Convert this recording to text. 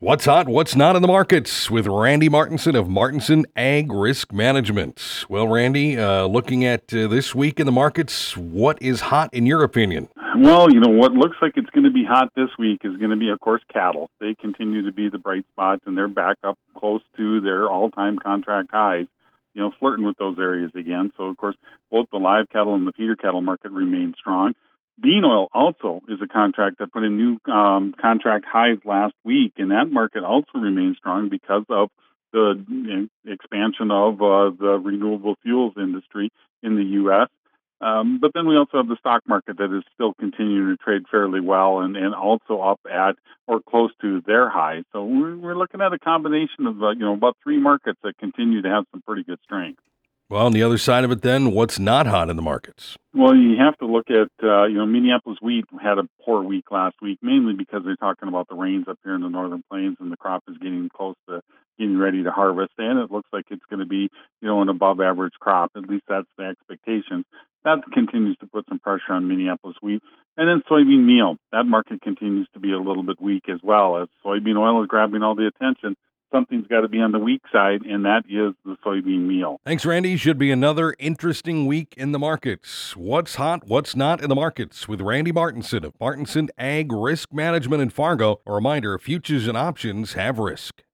What's hot, what's not in the markets with Randy Martinson of Martinson Ag Risk Management. Well, Randy, looking at this week in the markets, what is hot in your opinion? Well, what looks like it's going to be hot this week is going to be, of course, cattle. They continue to be the bright spots, and they're back up close to their all-time contract highs, flirting with those areas again. So, of course, both the live cattle and the feeder cattle market remain strong. Bean oil also is a contract that put in new contract highs last week, and that market also remains strong because of the expansion of the renewable fuels industry in the U.S. But then we also have the stock market that is still continuing to trade fairly well and also up at or close to their highs. So we're looking at a combination of about three markets that continue to have some pretty good strength. Well, on the other side of it, then, what's not hot in the markets? Well, you have to look at Minneapolis wheat had a poor week last week, mainly because they're talking about the rains up here in the northern plains, and the crop is getting close to getting ready to harvest, and it looks like it's going to be an above average crop. At least that's the expectation. That continues to put some pressure on Minneapolis wheat. And then soybean meal. That market continues to be a little bit weak as well, as soybean oil is grabbing all the attention. Something's got to be on the weak side, and that is the soybean meal. Thanks, Randy. Should be another interesting week in the markets. What's hot, what's not in the markets with Randy Martinson of Martinson Ag Risk Management in Fargo. A reminder, futures and options have risk.